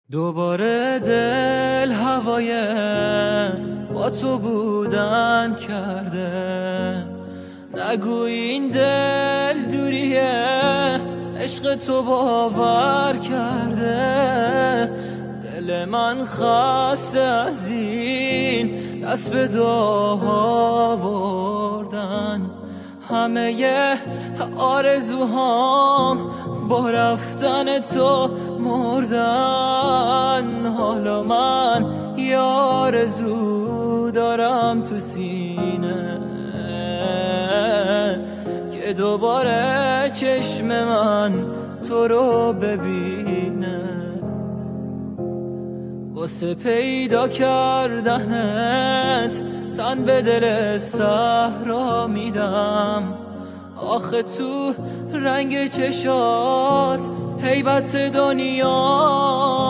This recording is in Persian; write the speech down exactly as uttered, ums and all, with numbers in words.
دوباره دل هوای با تو بودن کرده، نگو این دل دوریه عشق تو باور کرده. دل من خسته از این دست به دعا بردن، همه آرزوهام با رفتن تو مردن. حالا من یه آرزو دارم تو سینه که دوباره چشم من تو رو ببینه. واسه پیدا کردنت تن به دل صحرا میدم، آخه تو رنگ چشات هیبت دنیا